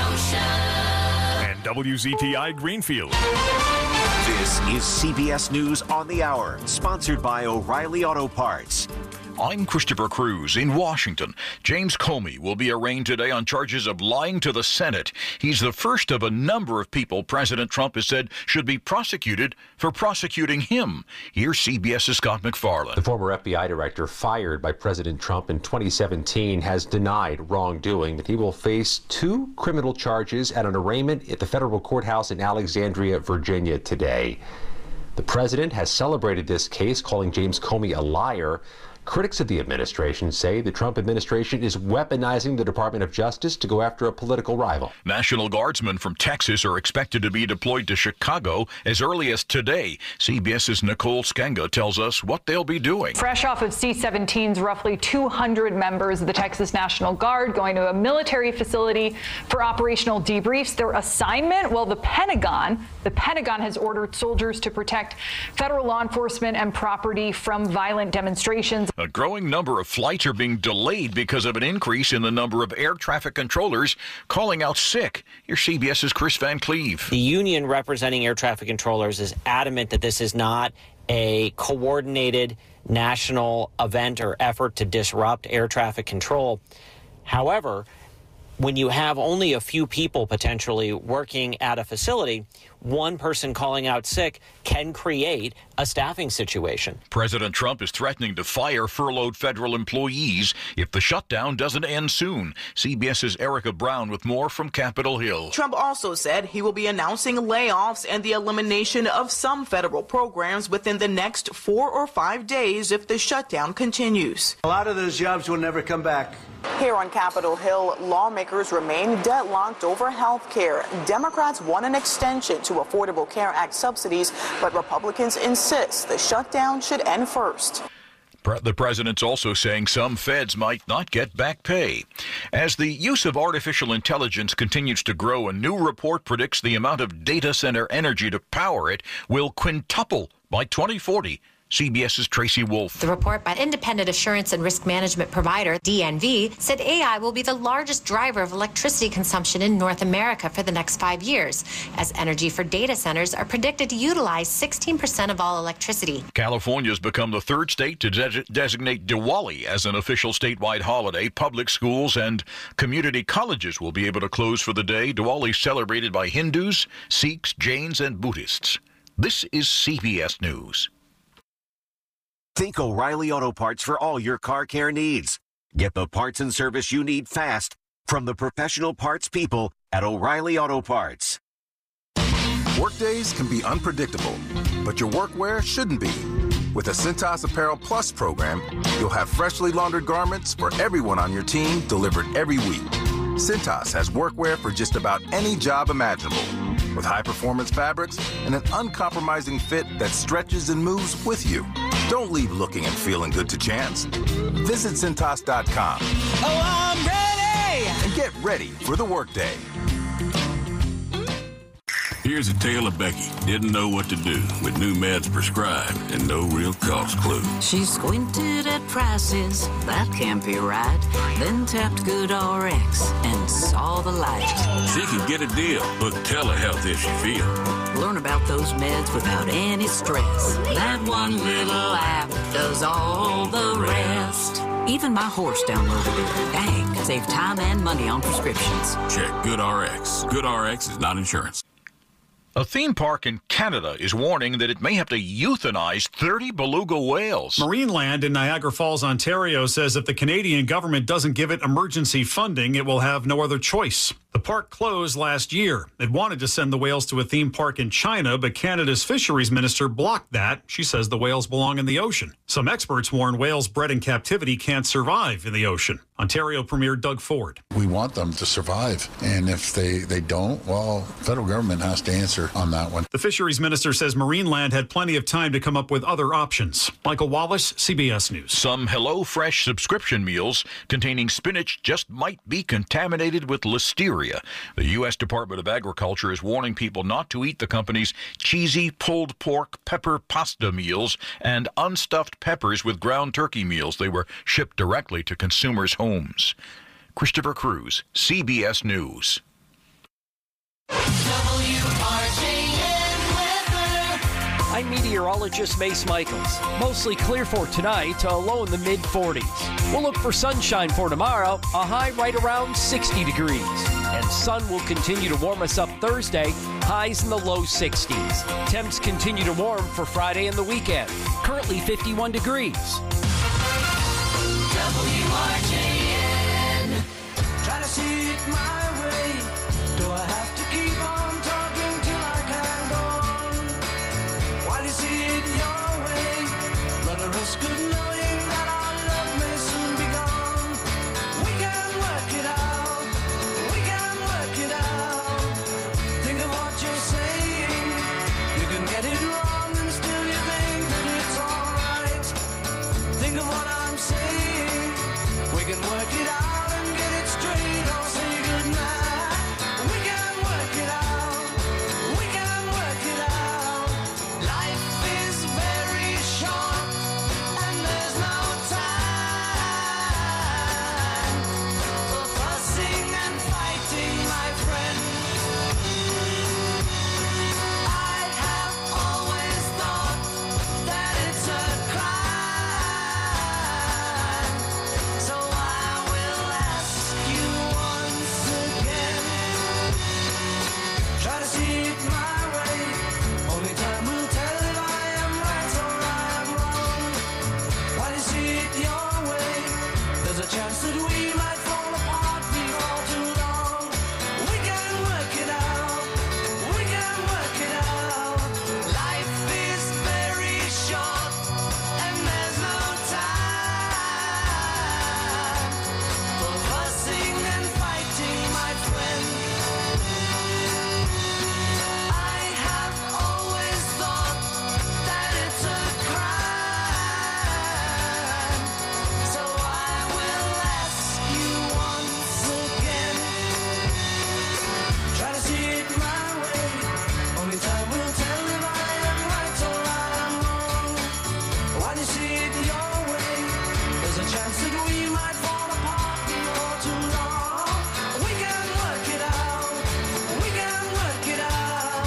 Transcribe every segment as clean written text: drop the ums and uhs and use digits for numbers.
And WZTI Greenfield. This is CBS News on the Hour, sponsored by O'Reilly Auto Parts. I'm Christopher Cruz in Washington. James Comey will be arraigned today on charges of lying to the Senate. He's the first of a number of people President Trump has said should be prosecuted for prosecuting him. Here's CBS's Scott McFarland. The former FBI director fired by President Trump in 2017 has denied wrongdoing, that he will face 2 criminal charges at an arraignment at the federal courthouse in Alexandria, Virginia today. The president has celebrated this case, calling James Comey a liar. Critics of the administration say the Trump administration is weaponizing the Department of Justice to go after a political rival. National Guardsmen from Texas are expected to be deployed to Chicago as early as today. CBS's Nicole Skenga tells us what they'll be doing. Fresh off of C-17's roughly 200 members of the Texas National Guard going to a military facility for operational debriefs. Their assignment? Well, the Pentagon has ordered soldiers to protect federal law enforcement and property from violent demonstrations. A growing number of flights are being delayed because of an increase in the number of air traffic controllers calling out sick. Here's CBS's Chris Van Cleve. The union representing air traffic controllers is adamant that this is not a coordinated national event or effort to disrupt air traffic control. However, when you have only a few people potentially working at a facility, one person calling out sick can create a staffing situation. President Trump is threatening to fire furloughed federal employees if the shutdown doesn't end soon. CBS's Erica Brown with more from Capitol Hill. Trump also said he will be announcing layoffs and the elimination of some federal programs within the next 4 or 5 days if the shutdown continues. A lot of those jobs will never come back. Here on Capitol Hill, lawmakers remain deadlocked over health care. Democrats want an extension to Affordable Care Act subsidies, but Republicans insist the shutdown should end first. The president's also saying some feds might not get back pay. As the use of artificial intelligence continues to grow, a new report predicts the amount of data center energy to power it will quintuple by 2040. CBS's Tracy Wolf. The report by independent assurance and risk management provider DNV said AI will be the largest driver of electricity consumption in North America for the next 5 years, as energy for data centers are predicted to utilize 16% of all electricity. California has become the third state to designate Diwali as an official statewide holiday. Public schools and community colleges will be able to close for the day. Diwali is celebrated by Hindus, Sikhs, Jains, and Buddhists. This is CBS News. Think O'Reilly Auto Parts for all your car care needs. Get the parts and service you need fast from the professional parts people at O'Reilly Auto Parts. Workdays can be unpredictable, but your workwear shouldn't be. With the Cintas Apparel Plus program, you'll have freshly laundered garments for everyone on your team delivered every week. Cintas has workwear for just about any job imaginable, with high-performance fabrics and an uncompromising fit that stretches and moves with you. Don't leave looking and feeling good to chance. Visit Cintas.com. Oh, I'm ready! And get ready for the workday. Here's a tale of Becky. Didn't know what to do with new meds prescribed and no real cost clue. She squinted at prices, that can't be right. Then tapped GoodRx and saw the light. She could get a deal. Book telehealth if she feels. Learn about those meds without any stress. That one little app does all the rest. Even my horse downloaded it. Dang, save time and money on prescriptions. Check GoodRx. GoodRx is not insurance. A theme park in Canada is warning that it may have to euthanize 30 beluga whales. Marineland in Niagara Falls, Ontario says if the Canadian government doesn't give it emergency funding, it will have no other choice. The park closed last year. It wanted to send the whales to a theme park in China, but Canada's fisheries minister blocked that. She says the whales belong in the ocean. Some experts warn whales bred in captivity can't survive in the ocean. Ontario Premier Doug Ford. We want them to survive, and if they don't, well, federal government has to answer on that one. The fisheries minister says Marineland had plenty of time to come up with other options. Michael Wallace, CBS News. Some HelloFresh subscription meals containing spinach just might be contaminated with listeria. The U.S. Department of Agriculture is warning people not to eat the company's cheesy pulled pork pepper pasta meals and unstuffed peppers with ground turkey meals. They were shipped directly to consumers' homes. Christopher Cruz, CBS News. I'm meteorologist Mace Michaels. Mostly clear for tonight, a low in the mid-40s. We'll look for sunshine for tomorrow, a high right around 60 degrees. And sun will continue to warm us up Thursday, highs in the low 60s. Temps continue to warm for Friday and the weekend. Currently 51 degrees. WRJN. Try to see it my way. Do I have to keep on talking till I can go on? While you see it your way, run the risk of knowing that our love may soon be gone. We can work it out. We can work it out. Think of what you're saying. You can get it wrong and still you think that it's alright. Think of what I'm saying. We can work it out and get it straight or say goodnight. We can work it out. We can work it out. Life is very short and there's no time for fussing and fighting, my friend. I have always thought that it's a crime. So I will ask you once again. Try to see it my way. Only time will tell if I am right or I am wrong. While you see it your way, there's a chance that we might fall apart before too long. We can work it out. We can work it out. Life is very short and there's no time for fussing and fighting, my friend. I have always thought that it's a crime. So I will ask you once again. Try to see it my way. Only time will tell if I am right or I am wrong. While you see it your way, there's a chance that we might fall apart before too long. We can work it out. We can work it out.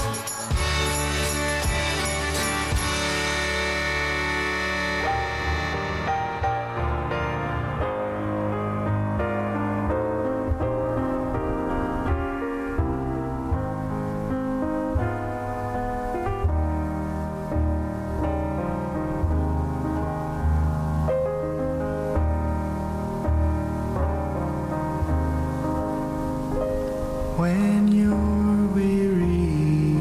When you're weary,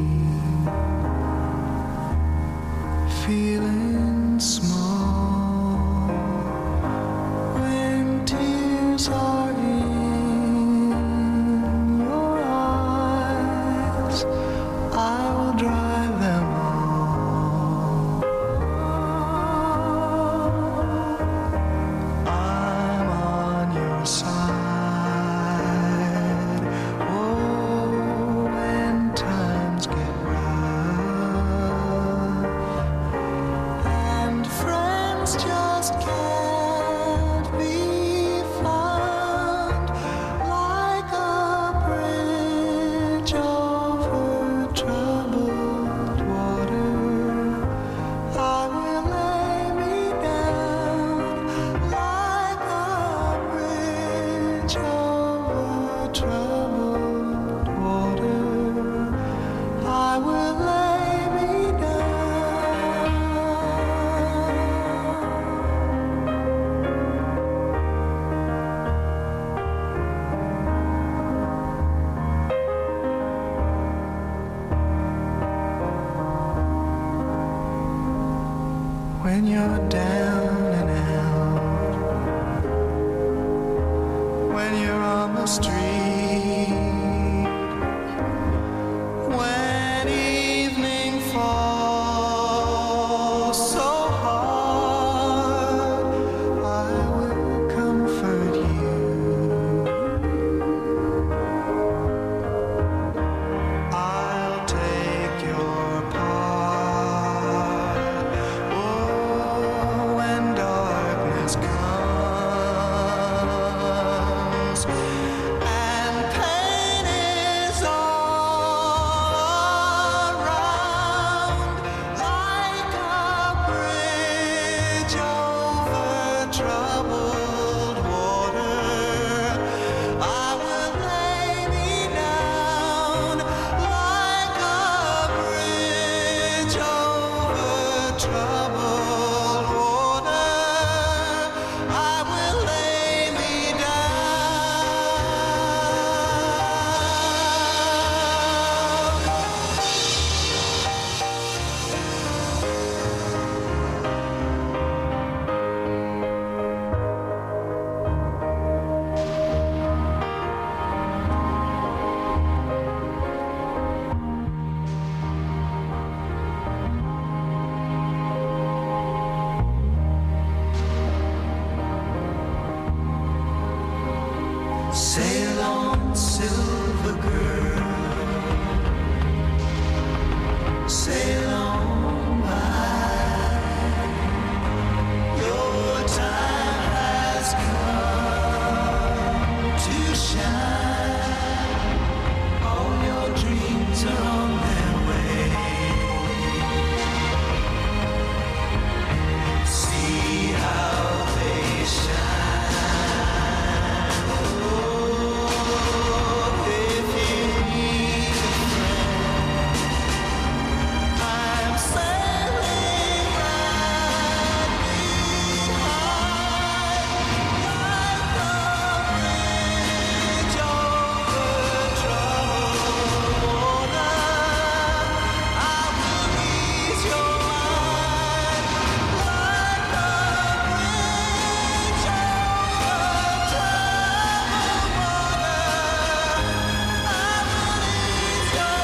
feeling small, when tears are in your eyes, I will dry them all. I'm on your side. Oh, when times get rough and friends just can't be found, like a bridge over troubled water, I will lay me down like a bridge over troubled water. I will lay me down. When you're down and out, when you're on the street, when evening falls so hard, I will comfort you. I'll take your part. Oh, when darkness comes and silver girl, sail on by. Your time has come to shine. All your dreams are on their way. See how they shine. Oh, if you need a friend, I'm sailing right behind, like a bridge over troubled water. I will ease your mind, like a bridge over troubled water. I will ease your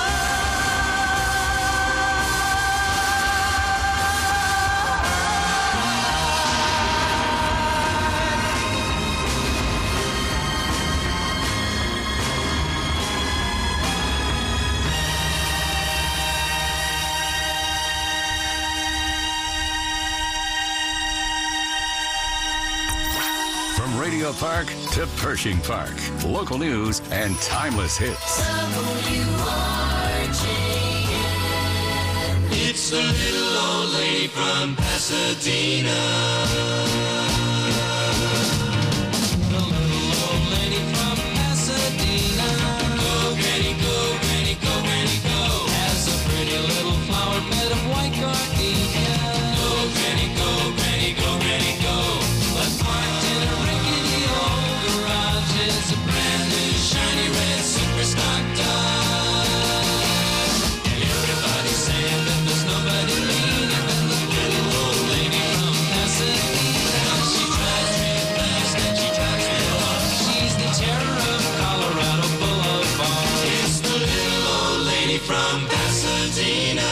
From Radio Park to Pershing Park, local news and timeless hits. It's the little old lady from Pasadena. The little old lady from Pasadena. Go, Granny, go, Granny, go, Granny, go. Has a pretty little flower bed of white gardenia. Go, Granny, go, Granny, go, Granny, go. But parked in a rickety old garage is a brand new shiny red super stock Dodge. Everybody's saying that there's nobody meaner than the little old lady from Pasadena. She drives real fast and she drives real hard. She's the terror of Colorado Boulevard. It's the little old lady from Pasadena.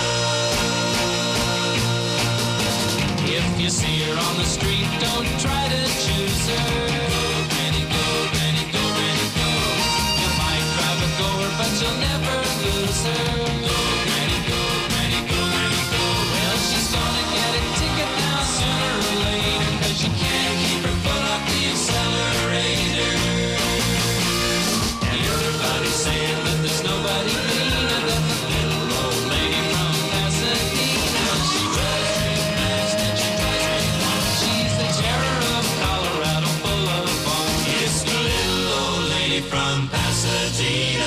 If you see her on the street, don't try to choose her. Go, Granny, go, Granny, go, Granny, go. You might drive a goer, but you'll never lose her. Go, Granny, go, Granny, go, Granny, go. Well, she's gonna get a ticket now sooner or later, 'cause she can't keep her foot off the accelerator. And everybody's saying that there's nobody meaner than the little old lady from Pasadena. She drives real fast and she drives real hard. She's the terror of Colorado Boulevard. It's the little old lady from Pasadena.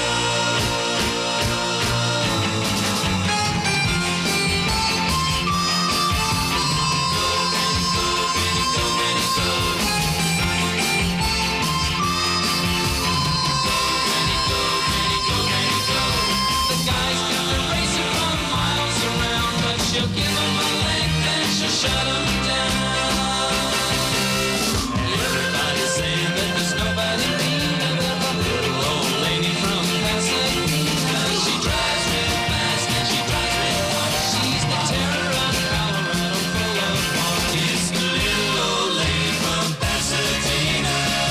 The guys got the racer from miles around, but she'll give them a leg, then she'll shut them down. Everybody's saying that there's nobody meaner than the little old lady from Pasadena. She drives real fast and she drives real hard. She's the terror of Colorado Boulevard. It's the little old lady from Pasadena.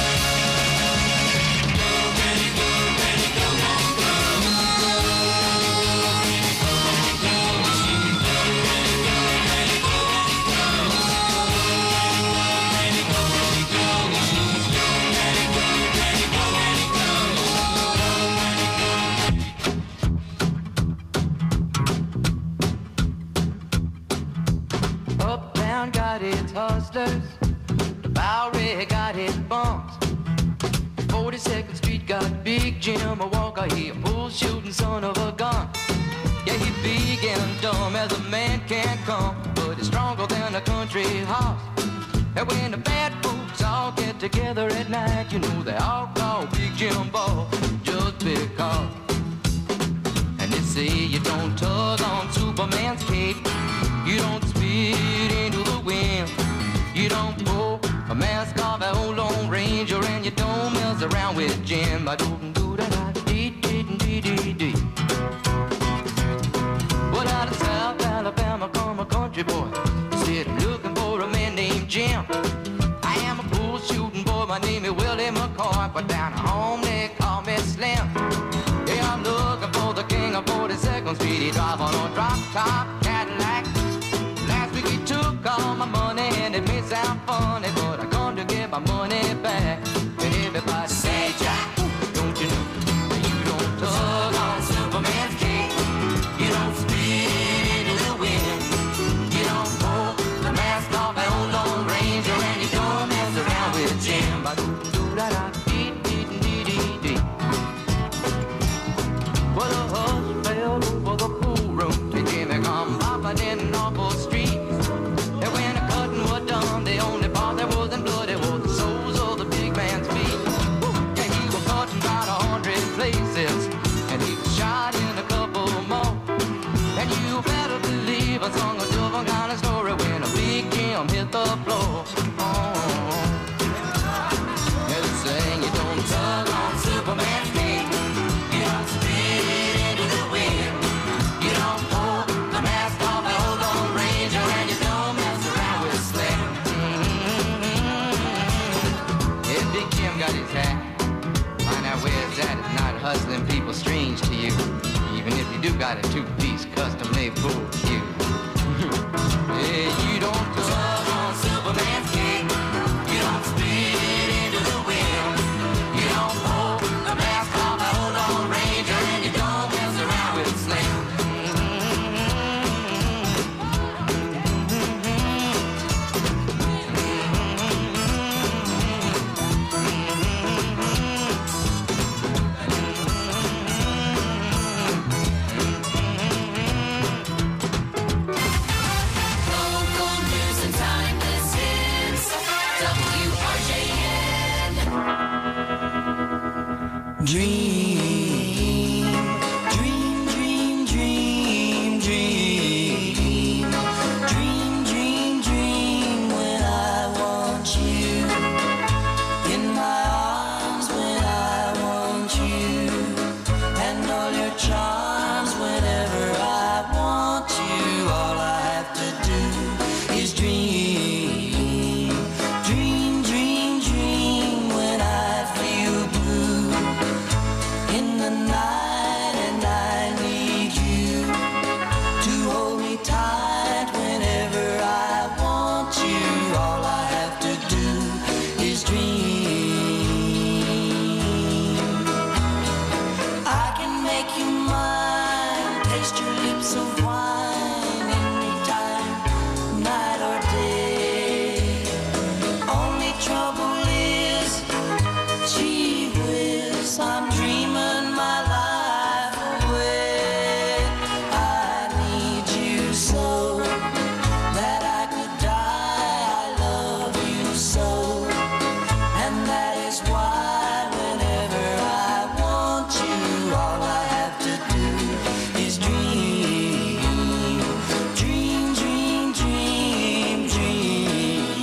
Go, Granny, go, Granny, go, Granny, go. Uptown got its hustlers, the Bowery got its bumps. 42nd Street got Big Jim, a Walker, he a bull shooting son of a gun. Yeah, he big and dumb as a man can come, but he's stronger than a country horse. And when the bad folks all get together at night, you know they all call Big Jim Ball just because. And they say you don't tug on Superman's cape, you don't spit into the wind, you don't pull a mask off an old Lone Ranger, and you don't mess around with Jim. I don't do that. Dee. Well, out of South Alabama come a country boy, said I'm looking for a man named Jim. I am a bull shooting boy, my name is Willie McCoy, but down at home they call me Slim. 42nd Street, he drive on a drop-top Cadillac. Last week he took all my money, and it may sound funny, but I come to get my money back. And everybody say, Jack, don't you know you don't tug on Superman's cape? You don't spit into the wind. You don't pull the mask off that old Lone Ranger, and you don't mess around with Jim. Well, a hush fell over the pool room. They came and come bopping in awful streets. And when the cutting was done, the only part that wasn't bloody was the soles of the big man's feet. Yeah, he was cutting about 100 places, and he was shot in a couple more. And you better believe I sung a different kind of story when a big Jim hit the floor. Yeah, they saying you don't tug on Superman's cape. You don't spit into the wind. You don't pull the mask off the old Lone Ranger, and you don't mess around with Slick. Yeah, Big Jim got his hat. Find out where it's at. It's not hustling people strange to you, even if you do got a two-piece custom-made bull cue. Yeah, you don't tug on Superman's cape. You don't spit into the wind. You don't pull the mask off the old Lone Ranger, and you don't mess around with Slick. Local news and time, this is WRJN. Dream, dream, dream, dream, dream. Dream, dream, dream when I want you. In my arms when I want you. And all your charms whenever I want you. All I have to do is dream. Dream, dream, dream when I feel blue in the night, and I need you to hold me tight whenever I want you. All I have to do is dream. I can make you mine, taste your lips of wine anytime, night or day. Only trouble is, gee whiz, I'm dreaming my life away. I need you so that I could die. I love you so, and that is why whenever I want you, all I have to do is dream. Dream, dream, dream, dream.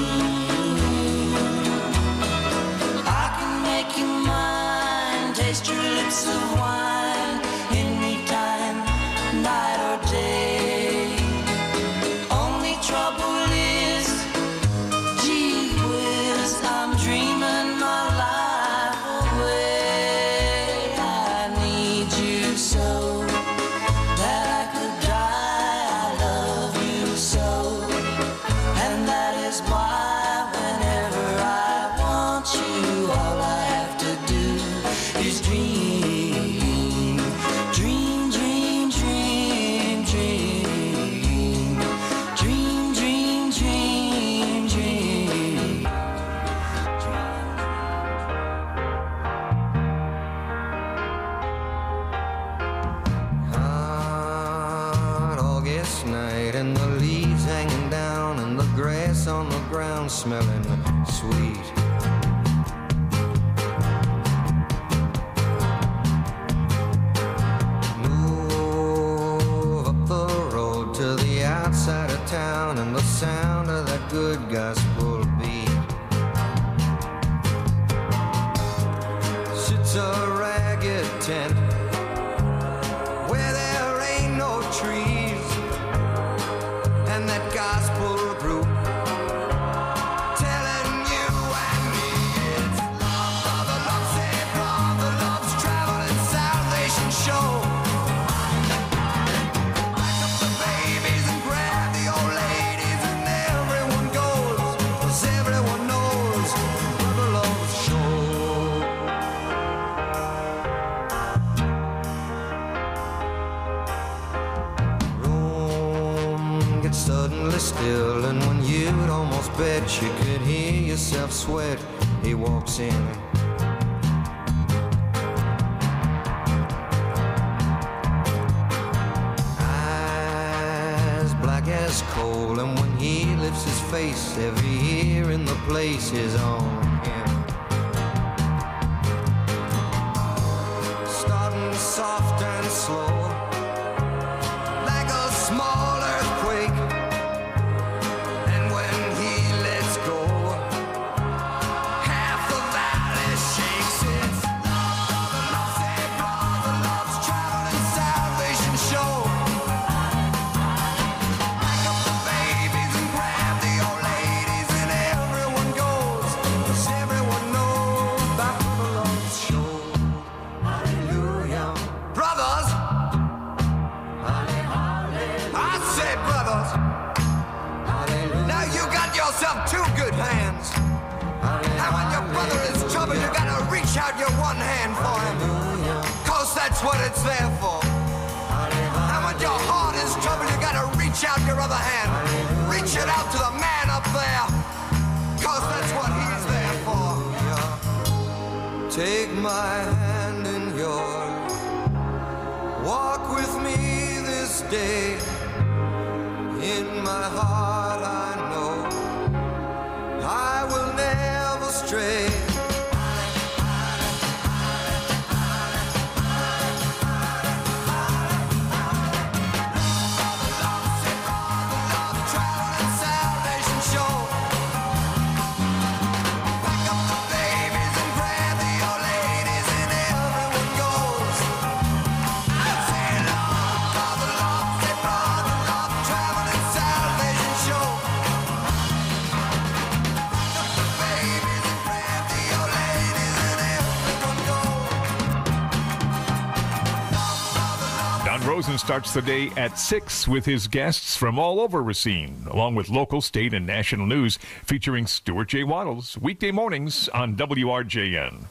I can make you mine, taste your lips of wine anytime, night or day. Only trouble is, gee whiz, I'm dreaming my life away. I need you so that I could die. I love you so, and that is why whenever I want you, all I have to do is dream. Dream, dream, dream, dream. Dream, dream, dream, dream. Hot August night, and the leaves hanging down, and the grass on the ground smelling sweet. Move up the road to the outside of town, and the sound of that good gospel beat. Sits a ragged tent where there ain't no trees, and that gospel group telling you and me it's love for the love, save for the love's traveling salvation show. still, and when you'd almost bet you could hear yourself sweat, he walks in. Eyes black as coal, and when he lifts his face, every ear in the place is on him. Starting soft and slow, like a small earthquake, and when he lets go, half the valley shakes. It's love, say brother, love's traveling salvation show. Pack up the babies and grab the old ladies, and everyone goes, 'cause everyone knows about Brother Love's show. Hallelujah. Brothers, I said brothers. Now you got yourself two good hands. And when your brother is trouble, you gotta reach out your one hand for him. 'Cause that's what it's there for. And when your heart is trouble, you gotta reach out your other hand. Reach it out to the man up there. 'Cause that's what he's there for. Take my hand in yours. Walk with me this day. In my heart I know I will never stray. Traveling salvation show. Pack up the babies and grab the old ladies, and everyone goes. I say love, brother, love, say brother, love, traveling salvation show. Pack up the babies and grab the old ladies, and everyone goes. Don Rosen starts the day at 6 with his guests from all over Racine, along with local, state, and national news featuring Stuart J. Waddles, weekday mornings on WRJN.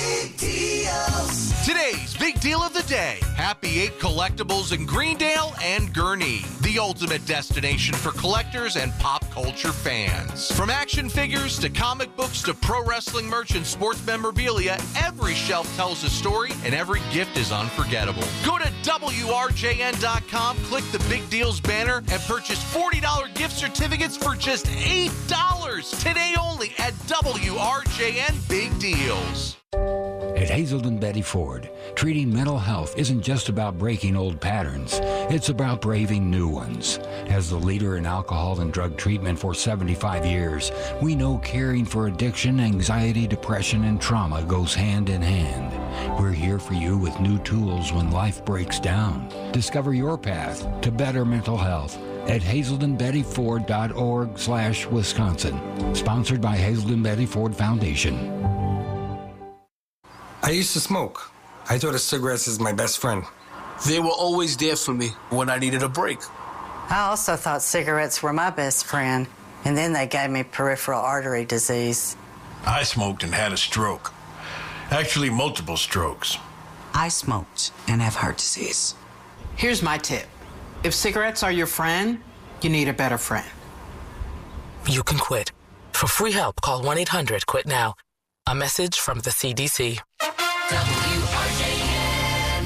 Today's big deal of the day. Happy 8 Collectibles in Greendale and Gurnee. The ultimate destination for collectors and pop culture fans. From action figures to comic books to pro wrestling merch and sports memorabilia, every shelf tells a story and every gift is unforgettable. Go to WRJN.com, click the Big Deals banner, and purchase $40 gift certificates for just $8. Today only at WRJN Big Deals. At Hazelden Betty Ford, treating mental health isn't just about breaking old patterns. It's about braving new ones. As the leader in alcohol and drug treatment for 75 years, we know caring for addiction, anxiety, depression, and trauma goes hand in hand. We're here for you with new tools when life breaks down. Discover your path to better mental health at hazeldenbettyford.org/Wisconsin. Sponsored by Hazelden Betty Ford Foundation. I used to smoke. I thought of cigarettes as my best friend. They were always there for me when I needed a break. I also thought cigarettes were my best friend, and then they gave me peripheral artery disease. I smoked and had a stroke. Actually, multiple strokes. I smoked and have heart disease. Here's my tip. If cigarettes are your friend, you need a better friend. You can quit. For free help, call 1-800-QUIT NOW. A message from the CDC. WRJN.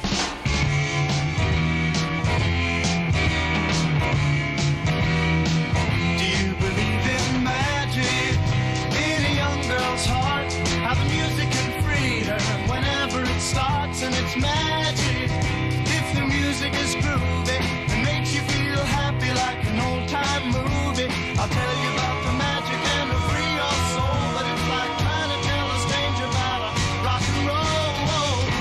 Do you believe in magic in a young girl's heart? How the music can free her whenever it starts, and it's magic. If the music is groovy and makes you feel happy like an old-time movie, I'll tell you about the magic and it'll free your soul. But it's like trying to tell a stranger about a rock and roll.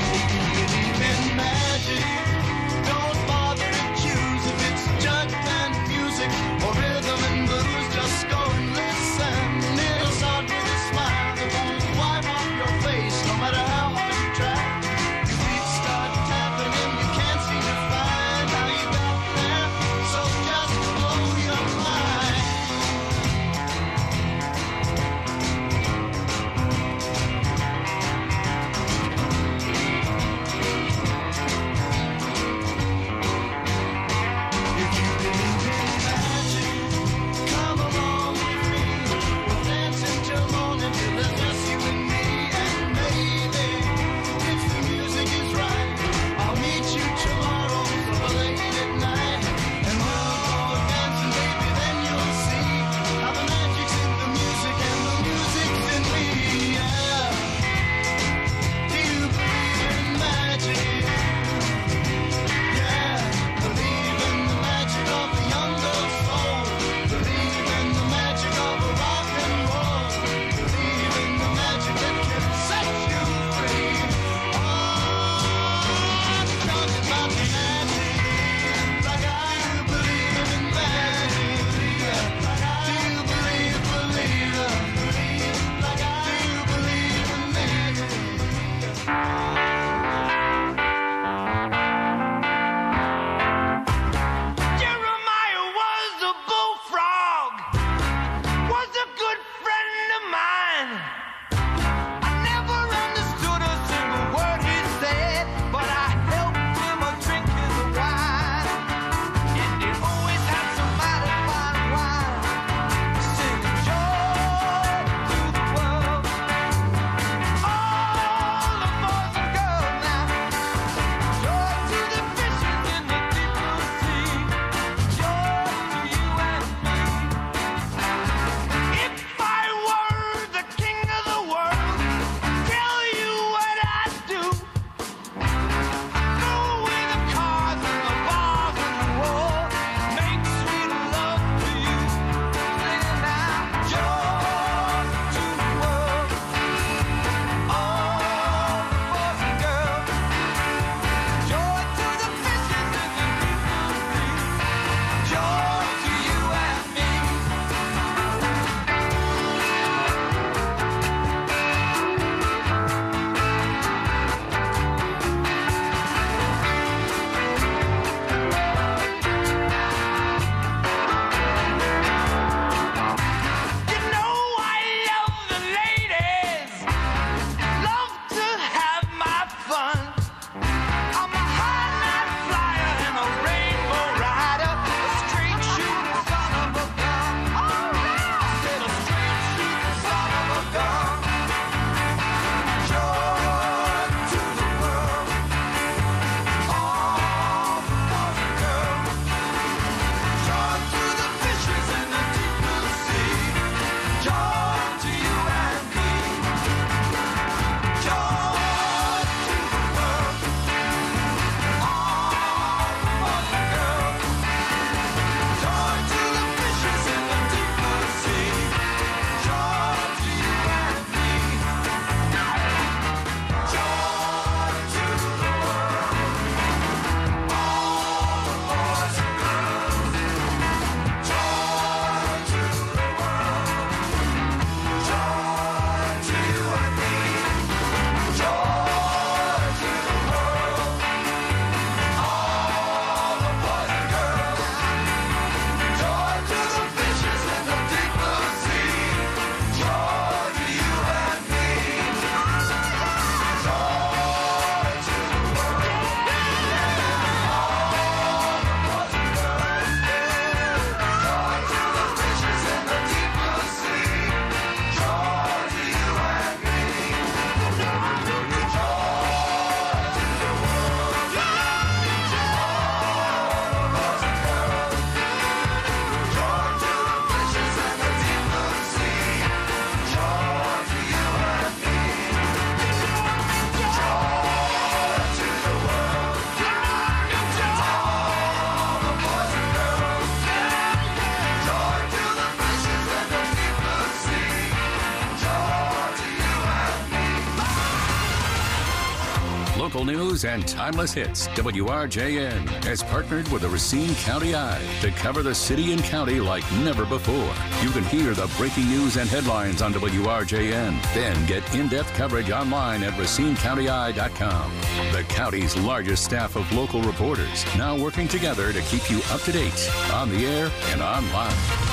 Local news and timeless hits. WRJN has partnered with the Racine County Eye to cover the city and county like never before. You can hear the breaking news and headlines on WRJN. Then get in-depth coverage online at RacineCountyEye.com. The county's largest staff of local reporters now working together to keep you up to date on the air and online.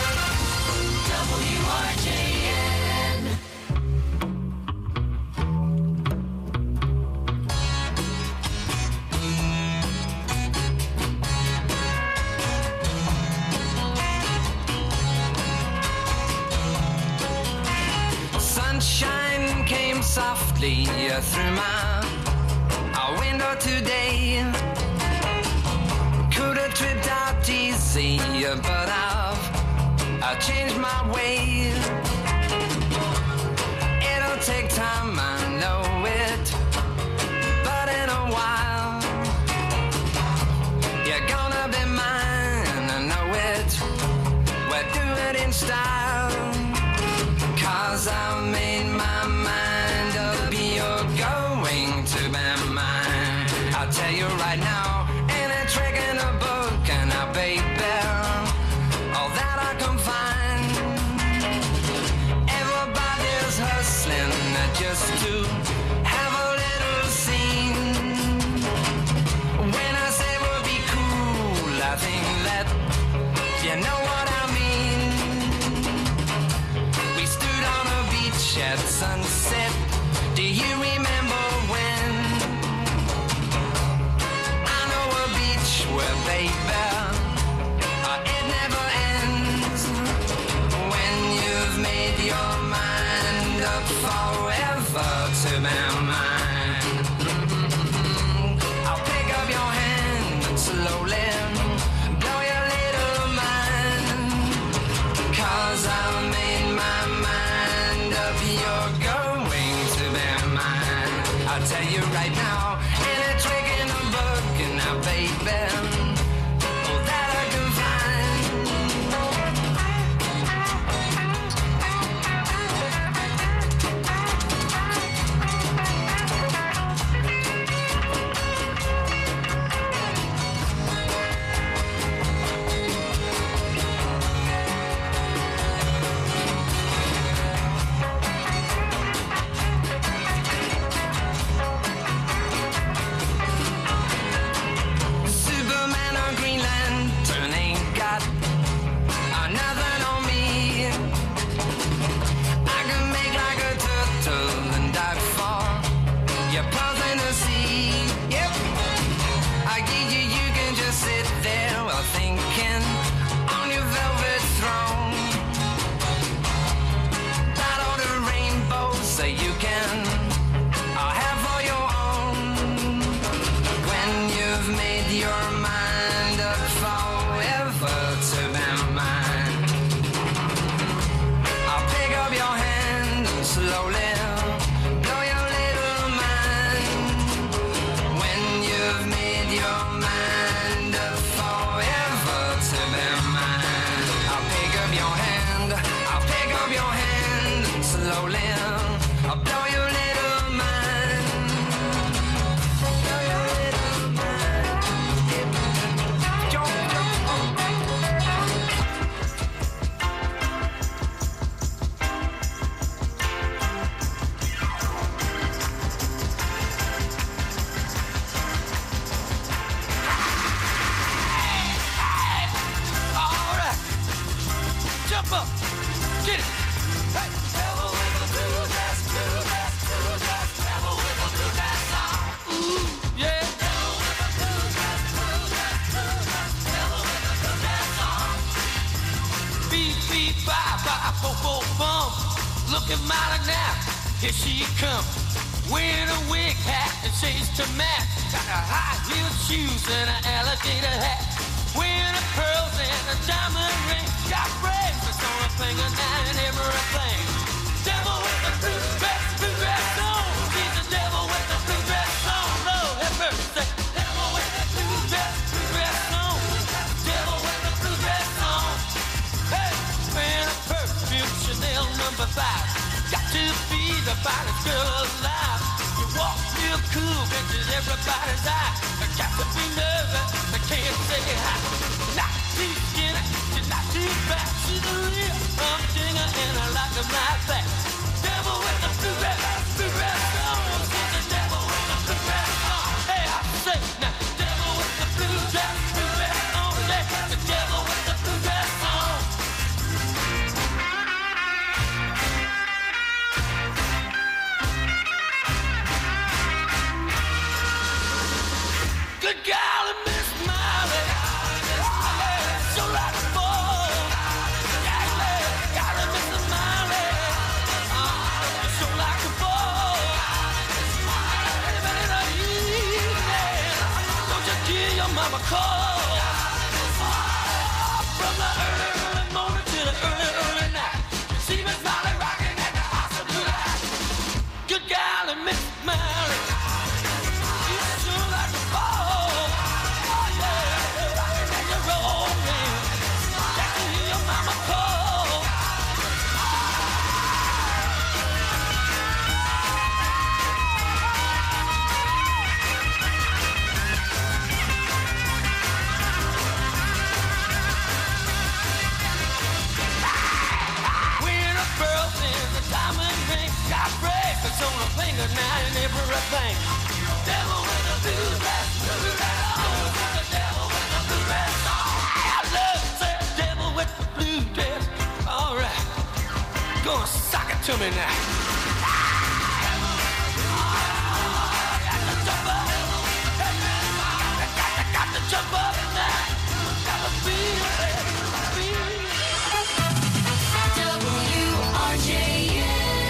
WRJN. Sunshine came softly through my window today. Could have tripped out easy, but I've changed my way. It'll take time, I know it, but in a while you're gonna be mine, I know it. We'll do it in style, 'cause I've made my mind up. You're going to be mine. I'll tell you right now, ain't a trick in a book, and I baby, all that I can find. Everybody's hustling just to have a little scene. When I say we'll be cool, I think that you know what I mean. We stood on a beach at sunset. Do you remember when? I know a beach where, baby, it never ends. When you've made your mind up forever to be mine. I'll pick up your hand and slowly blow your little mind. 'Cause I've made my mind up. You're going to be mine. I'll tell you right now, ain't a trick in a book, and now, baby, all that I can Superman or Green Lantern ain't got nothing on me. I can make like a turtle and dive for your pearls in the sea. Yep, I give you can just sit there while thinking on your velvet throne. That all the rainbows that you can have for your own. When you've made your mind up forever to be mine, I'll pick up your hand and slowly blow your little mind. When you've made your mind up forever to be mine, I'll pick up your hand, I'll pick up your hand and slowly I'll blow your little mind. Blow your little mind. All right, jump up, get it. Hey, devil with a blue dress, blue dress, blue dress, devil with a blue dress on. Ooh, yeah. Devil with a blue dress, blue dress, blue dress, devil with a blue dress on. Beep, beep, bye, bye, bo, bo, bum. Looking mighty now, here she comes. Wearing a wig hat and shades to match. Got a high-heeled shoes and an alligator hat. Wearing her pearls and a diamond ring. Got bracelets on her finger now and everything. Devil with the blue dress on. She's the devil with the blue dress on. Lord have mercy. Devil with the blue dress on. Devil with the blue dress on. Hey, wearing a perfume Chanel number 5. Got to be the finest girl alive. You walk real cool, bitches everybody's eye. I got to be nervous, I can't say hi. Not too skinny, she's not too fat. She's a real humdinger and I like her right back. Devil with the blue red song. She's the devil with the blue red song. Hey, I say now, devil with the blue red song. The devil with the blue red song. Good golly, Miss Molly, so like a ball. Golly, Miss Molly, so like a ball. Anybody in the evening, don't you hear your mama call? From the early morning to the early night, see Miss Molly rocking at the hospital light. Good golly, Miss Molly, you sure like a ball. On a finger now and everything. Devil with a blue red song. The devil with the blue red song. I love that devil with the blue dress. All right, gonna sock it to me now. Got to jump up now. Got to feel it. WRJN.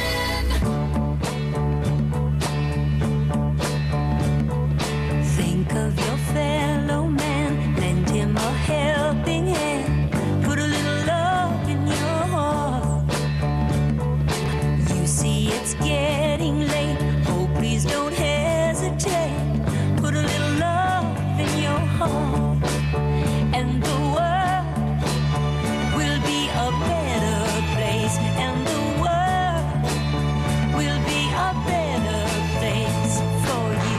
Of your fellow man, lend him a helping hand, put a little love in your heart. You see it's getting late, oh please don't hesitate, put a little love in your heart, and the world will be a better place, and the world will be a better place for you.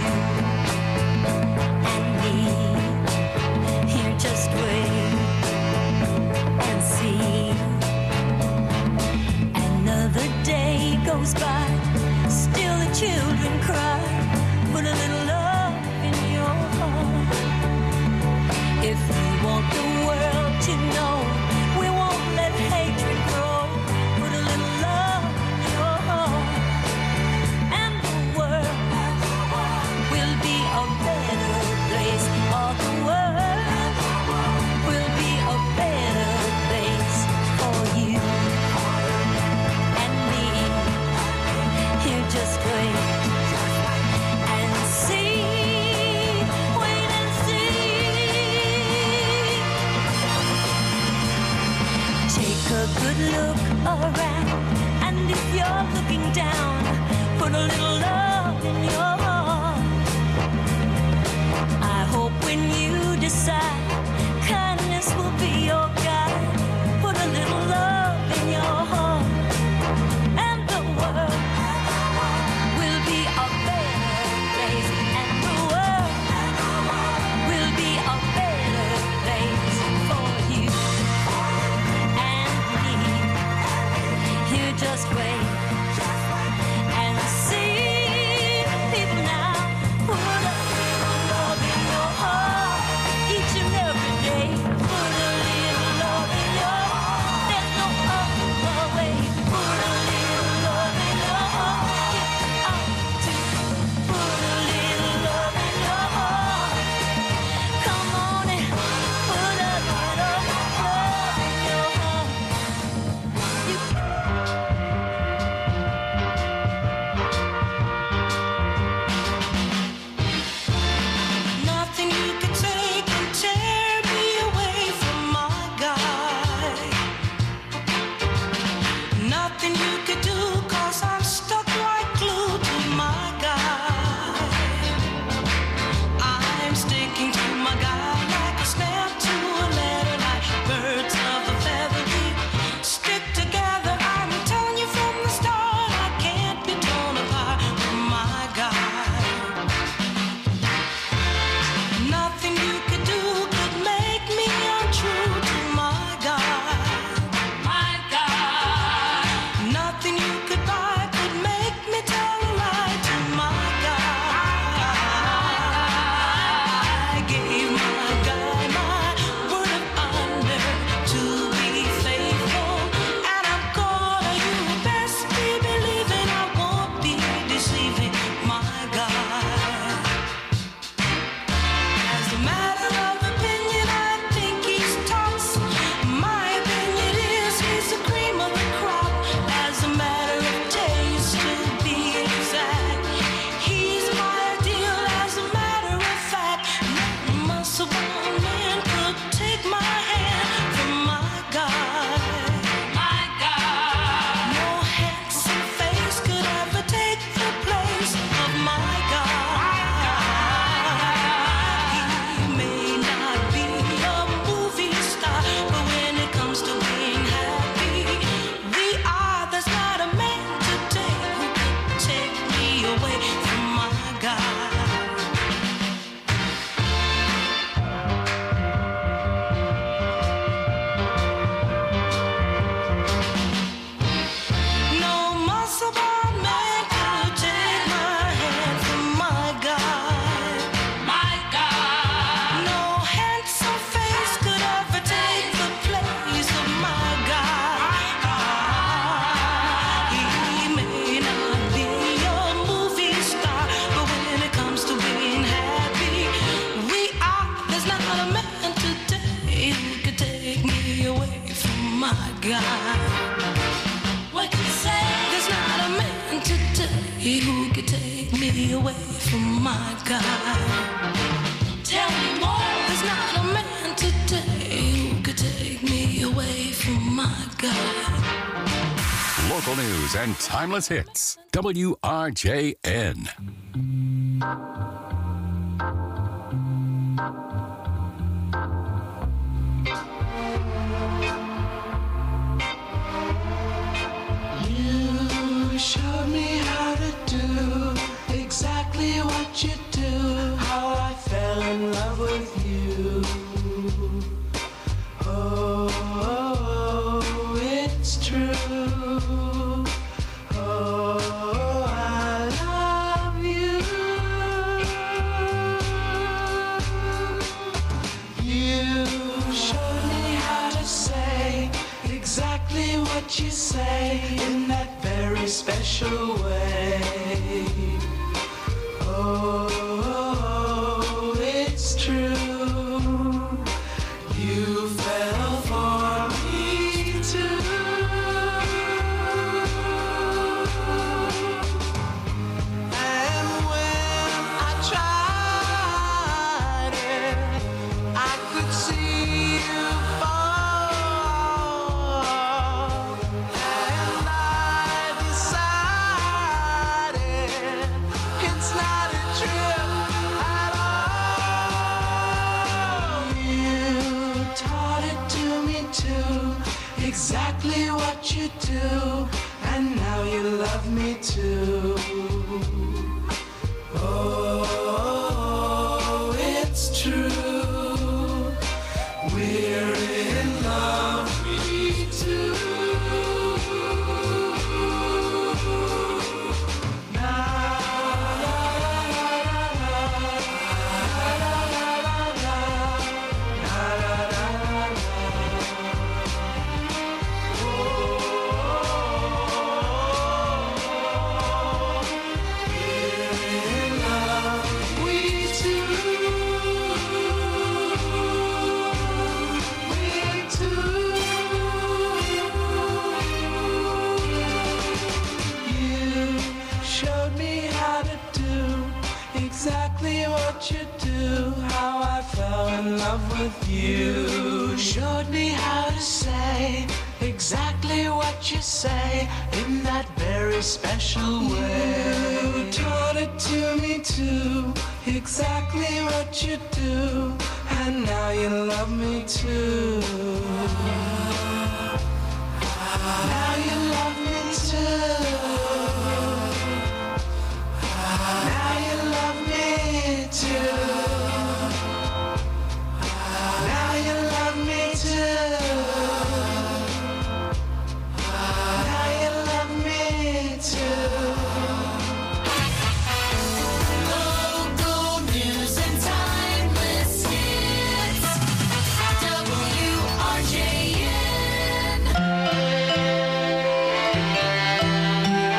Just wait and see. Another day goes by, still the children cry. Put a little love in your heart. If you want the world to know, we won't let hatred grow. Put a little love in your heart, and the world will be a better place. All the world will be a better place for you and me. Here, just wait and see. Wait and see. Take a good look around, and if you're looking down, put a little love in your heart. I hope when you decide, kindness will be your guide. Put a little love in your heart, and the world will be a better place, and the world will be a better place for you and me. Here, just wait and see. local news, and timeless hits. WRJN. You showed me how to do exactly what you do, how I fell in love with you. Oh, it's true. Oh, I love you. You showed me how to say exactly what you say in that very special way. Oh, it's true. You fell for me too. And when I tried it, I could see you fall. And I decided it's not a trip at all. You taught it to me too, exactly what you do, and now you love me too. Oh, it's true. We're in love, me too. You showed me how to do exactly what you do, how I fell in love with you. Showed me how to say exactly what you say in that very special way. You taught it to me too, exactly what you do, and now you love me too. Now you love me too. Now you love me too. Now you love me too. Now you love me too. Local news and timeless hits. WRJN.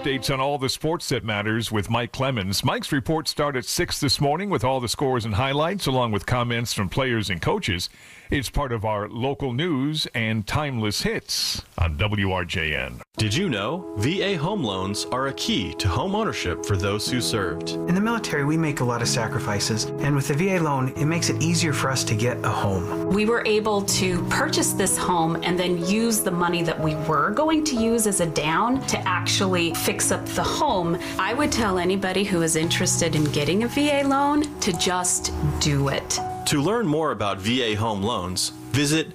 updates on all the sports that matters with Mike Clemens. Mike's reports start at 6 this morning with all the scores and highlights, along with comments from players and coaches. It's part of our local news and timeless hits on WRJN. Did you know VA home loans are a key to home ownership for those who served? In the military, we make a lot of sacrifices, and with the VA loan, it makes it easier for us to get a home. We were able to purchase this home and then use the money that we were going to use as a down to actually fix up the home. I would tell anybody who is interested in getting a VA loan to just do it. To learn more about VA home loans, visit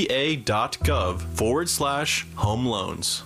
va.gov/home loans.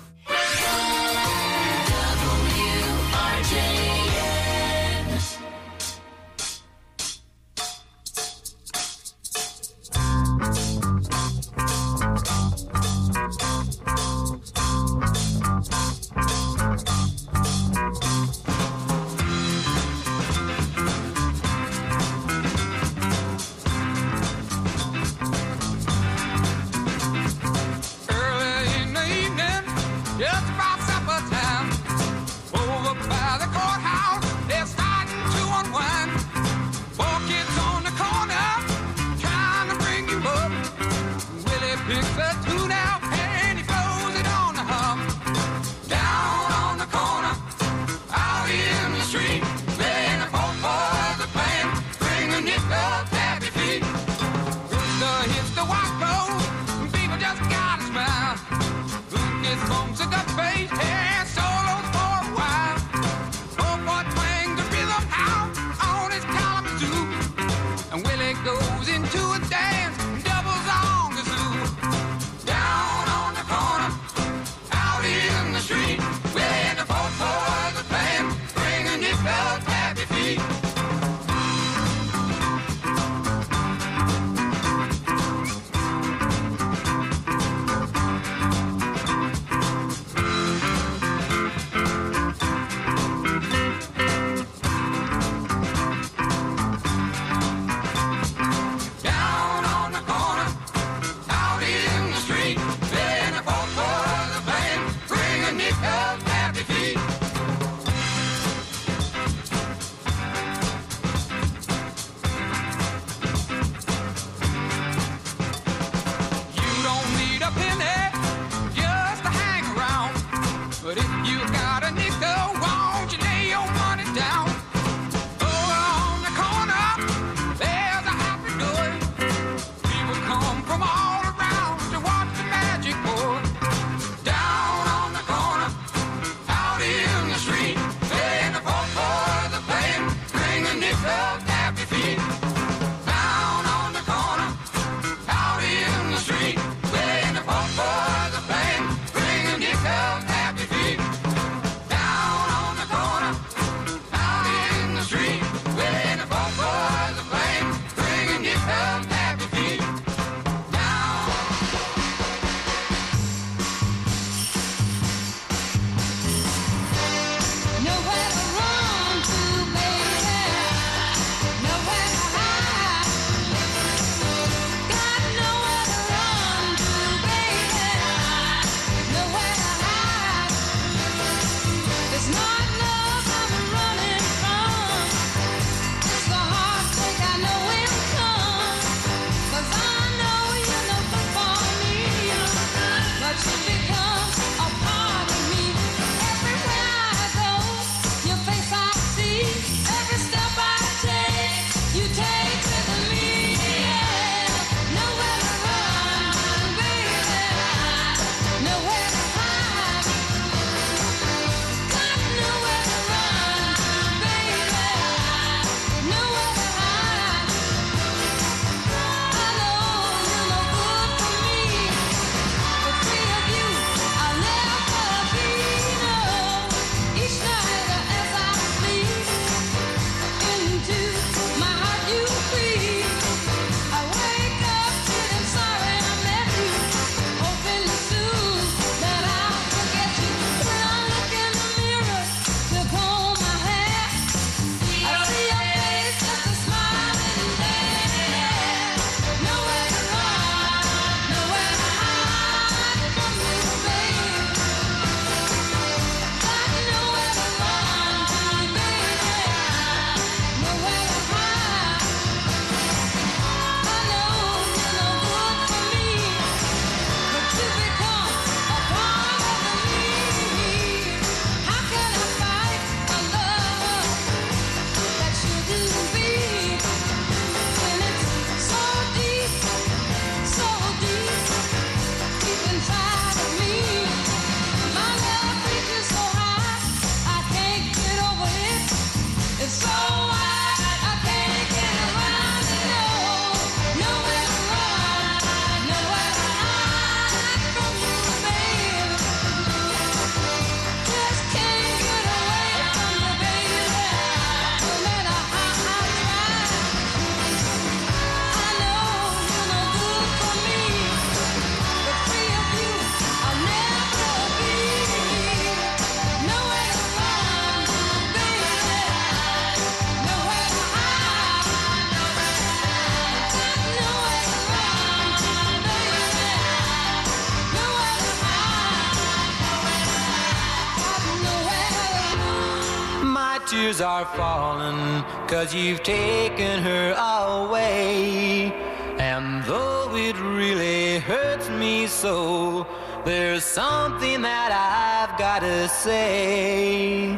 tears are falling, 'cause you've taken her away. And though it really hurts me so, there's something that I've gotta say.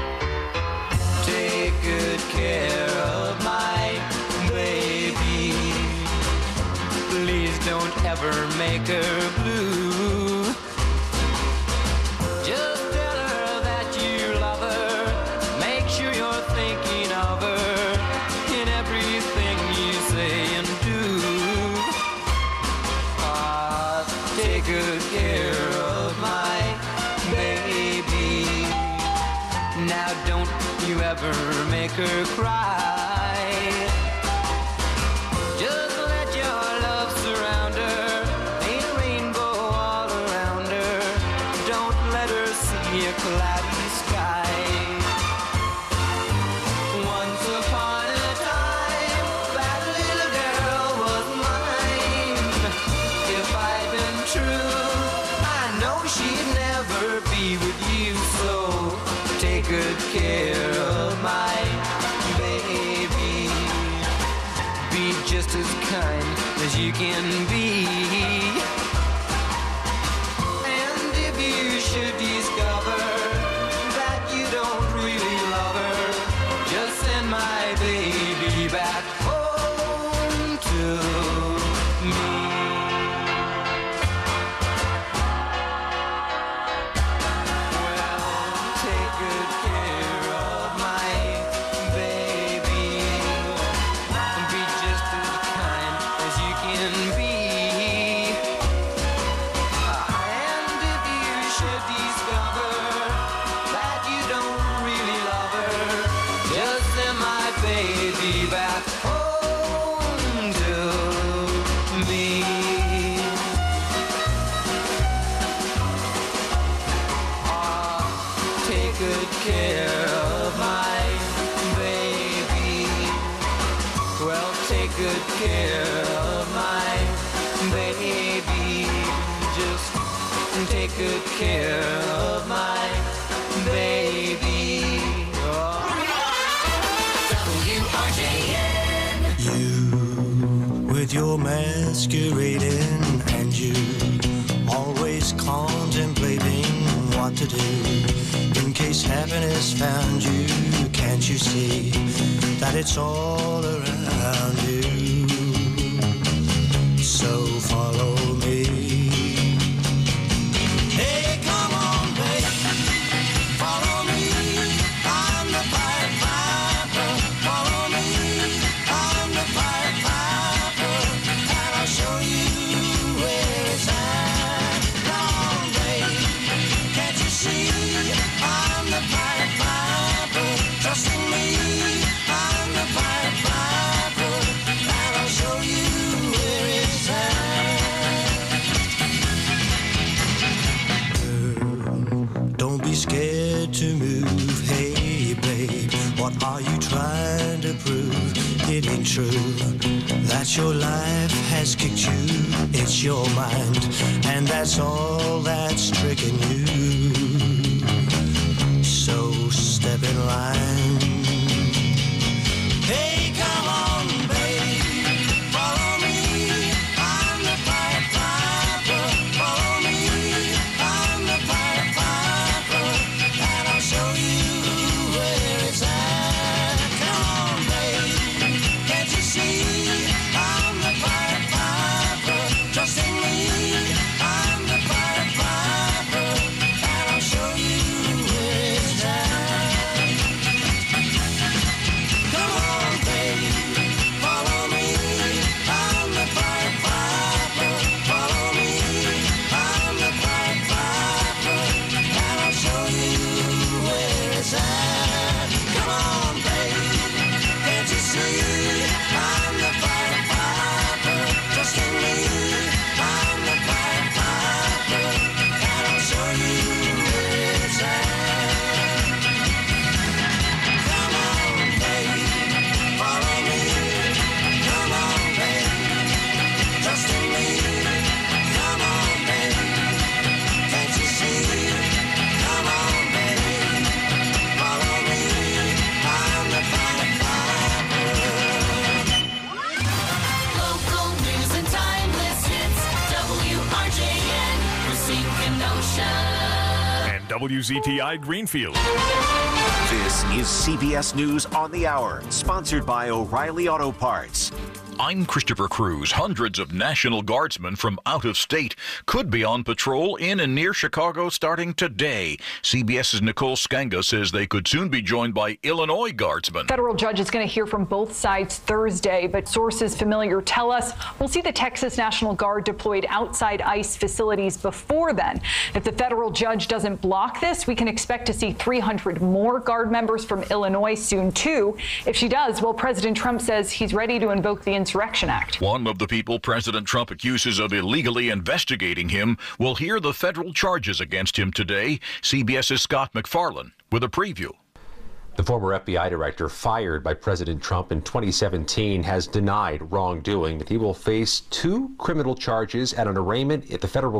Take good care of my baby. Please don't ever make her blue. Just tell her that you love her. Make sure you're thinking of her in everything you say and do. Take good care of my baby. Now don't you ever make her cry. Just let your love surround her. Ain't a rainbow all around her. Don't let her see a cloudy sky. Once upon a time, that little girl was mine. If I'd been true, I know she'd never be with you. So take good care of my baby. Be just as kind as you can be. And if you should discover that you don't really love her, just send my baby back home to me. Take good care of my baby. Be just as kind as you can be. And if you should discover that you don't really love her, just send my baby back home to me. Take good care of my baby. Well, take good care of my baby. Just take good care of my baby. WRJN. You with your masquerading and you always contemplating what to do in case happiness found you. Can't you see that it's all around you? So follow me. Hey, come on, baby, follow me. I'm the Pied Piper. Follow me. I'm the Pied Piper, and I'll show you where it's at. Come on, baby, can't you see? I'm the Pied Piper. Trust in me. I'm the Pied Piper, and I'll show you where it's at. Don't be scared to move. Hey, babe, what are you trying to prove? It ain't true that your life has kicked you. It's your mind, and that's all that's tricking you. So step in line. Hey, come on, baby, follow me. I'm the Pied Piper. Follow me. I'm the Pied Piper, and I'll show you where it's at. Come on, baby, can't you see? I'm the Pied Piper. Trust in me. I'm the Pied Piper, and I'll show you where it's at. WZTI Greenfield. This is CBS News on the Hour, sponsored by O'Reilly Auto Parts. I'm Christopher Cruz. Hundreds of National Guardsmen from out of state could be on patrol in and near Chicago starting today. CBS's Nicole Skanga says they could soon be joined by Illinois Guardsmen. Federal judge is going to hear from both sides Thursday, but sources familiar tell us we'll see the Texas National Guard deployed outside ICE facilities before then. If the federal judge doesn't block this, we can expect to see 300 more Guard members from Illinois soon, too. If she does, well, President Trump says he's ready to invoke the Insurrection Act. One of the people President Trump accuses of illegally investigating him will hear the federal charges against him today. CBS's Scott McFarlane with a preview. The former FBI director fired by President Trump in 2017 has denied wrongdoing, but he will face 2 criminal charges at an arraignment at the federal